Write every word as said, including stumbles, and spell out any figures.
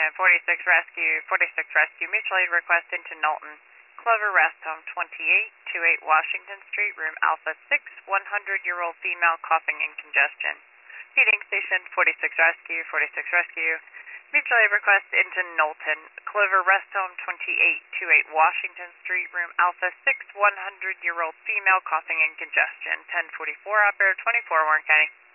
forty-six Rescue, forty-six Rescue, mutual aid request into Knowlton. Clover Rest Home, twenty-eight twenty-eight Washington Street, room Alpha six, one hundred year old female coughing and congestion. Feeding station, forty-six Rescue, forty-six Rescue, mutual aid request into Knowlton. Clover Rest Home, twenty-eight twenty-eight Washington Street, room Alpha six, one hundred year old female coughing and congestion. ten forty-four, operator twenty-four, Warren County.